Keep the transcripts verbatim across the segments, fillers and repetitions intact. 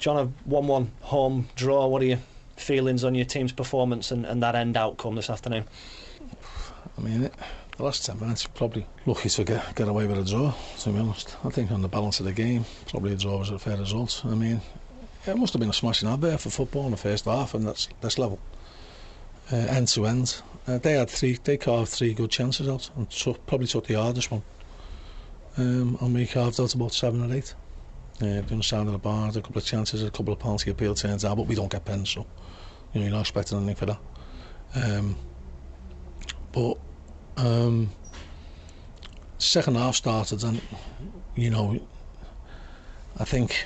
John, a one one home draw, what are your feelings on your team's performance and, and that end outcome this afternoon? I mean, it, the last ten minutes, you're probably lucky to get, get away with a draw, to be honest. I think on the balance of the game, probably a draw was a fair result. I mean, it must have been a smashing advert for football in the first half, and that's this level. Uh, end to end. Uh, they had three, they carved three good chances out, and took, probably took the hardest one. Um, and we carved out about seven or eight. Uh, the other side of the bar, a couple of chances, a couple of penalty appeal turns out, but we don't get pens, so you know, you're not expecting anything for that. Um, but um, second half started, and you know, I think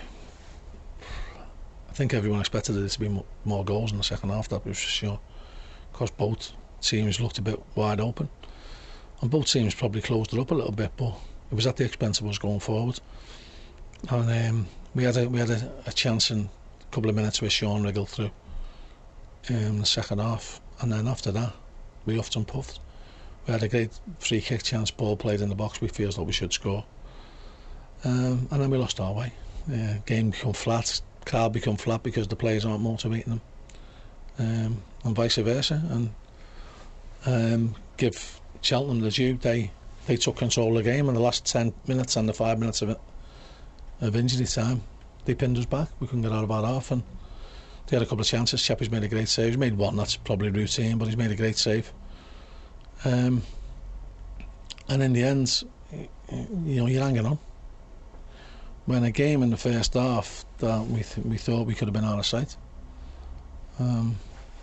I think everyone expected there to be more, more goals in the second half. That was for sure, because both teams looked a bit wide open, and both teams probably closed it up a little bit, but it was at the expense of us going forward. And um, we had a we had a, a chance in a couple of minutes with Sean wriggled through in the second half, and then after that we huffed and puffed. We had a great free kick chance, ball played in the box, we feels like we should score, um, and then we lost our way. Uh, game become flat, crowd become flat because the players aren't motivating them, um, and vice versa. And um, give Cheltenham the due, they they took control of the game in the last ten minutes and the five minutes of it of injury time. They pinned us back, we couldn't get out of our half, and they had a couple of chances. Chappie's made a great save, he's made one that's probably routine, but he's made a great save. Um, and in the end, you know, you're hanging on. When a game in the first half that we th we thought we could have been out of sight. Um,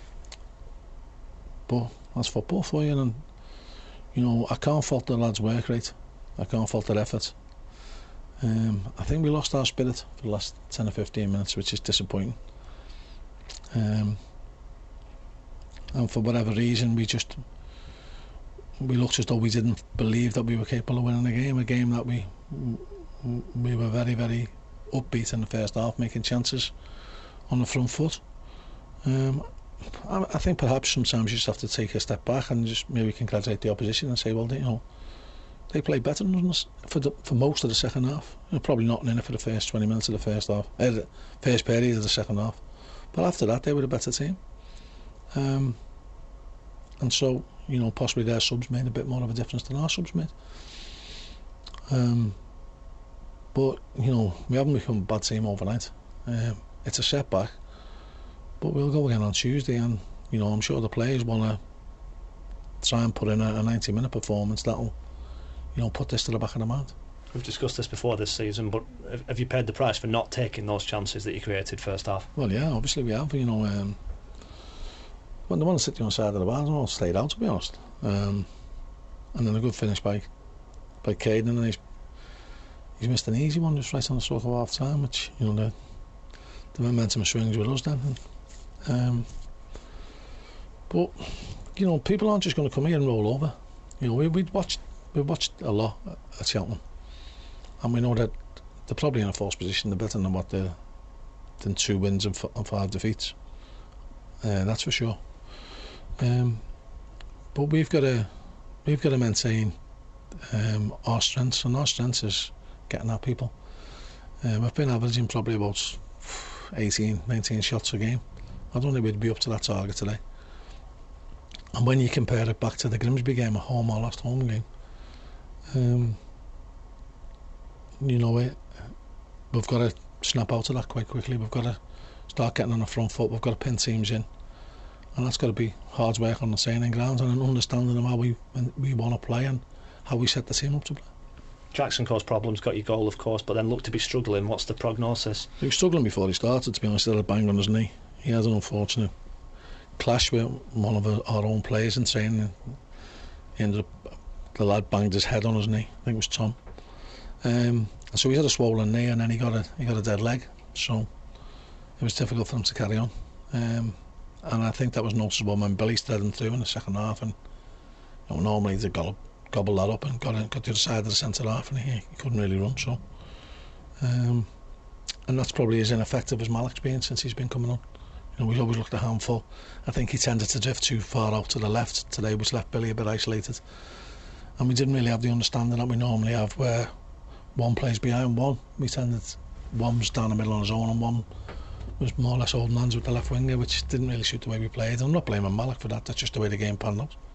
but that's football for you, and you know, I can't fault the lads' work rate, I can't fault their effort. Um, I think we lost our spirit for the last ten or fifteen minutes, which is disappointing. Um, and for whatever reason, we just we looked as though we didn't believe that we were capable of winning the game. A game that we we were very, very upbeat in the first half, making chances on the front foot. Um, I, I think perhaps sometimes you just have to take a step back and just maybe congratulate the opposition and say, well, they, you know, they played better than us for the, for most of the second half. You know, probably not in it for the first twenty minutes of the first half, uh, the first period of the second half. But after that, they were a better team. Um, and so, you know, possibly their subs made a bit more of a difference than our subs made. Um, but, you know, we haven't become a bad team overnight. Um, it's a setback. But we'll go again on Tuesday, and, you know, I'm sure the players want to try and put in a, a ninety minute performance that'll, you know, put this to the back of the mind. We've discussed this before this season, but have you paid the price for not taking those chances that you created first half? Well, yeah, obviously we have. You know, um, when the one sitting on the side of the bar, I all stayed out, to be honest. Um, and then a good finish by by Caden, and he's he's missed an easy one just right on the stroke of half time, which, you know, the the momentum swings with us then. And, um, but you know, people aren't just going to come here and roll over. You know, we we watched we watched a lot at Cheltenham, and we know that they're probably in a false position. They're better than what they're than two wins and, f and five defeats. Uh, that's for sure. Um, but we've got to we've got to maintain um, our strengths, and our strengths is getting our people. Uh, we've been averaging probably about eighteen, nineteen shots a game. I don't think we'd be up to that target today. And when you compare it back to the Grimsby game at home, our last home game, um, you know, it, we've got to snap out of that quite quickly. We've got to start getting on the front foot. We've got to pin teams in, and that's got to be hard work on the training grounds and an understanding of how we we want to play and how we set the team up to play. Jackson caused problems, got your goal of course, but then looked to be struggling. What's the prognosis? He was struggling before he started, to be honest. He had a bang on his knee. He had an unfortunate clash with one of our own players in training. He ended up, the lad banged his head on his knee. I think it was Tom. Um, so he had a swollen knee, and then he got a he got a dead leg. So it was difficult for him to carry on. Um, and I think that was noticeable when Billy steadied him through in the second half. And you know, normally they got gobble that up and got in, got to the side of the centre half, and he, he couldn't really run. So, um, and that's probably as ineffective as Malik's been since he's been coming on. You know, we always looked a handful. I think he tended to drift too far out to the left today, which left Billy a bit isolated. And we didn't really have the understanding that we normally have, where one plays behind one. We tended one was down the middle on his own, and one was more or less holding hands with the left winger, which didn't really suit the way we played. I'm not blaming Malak for that. That's just the way the game panned out.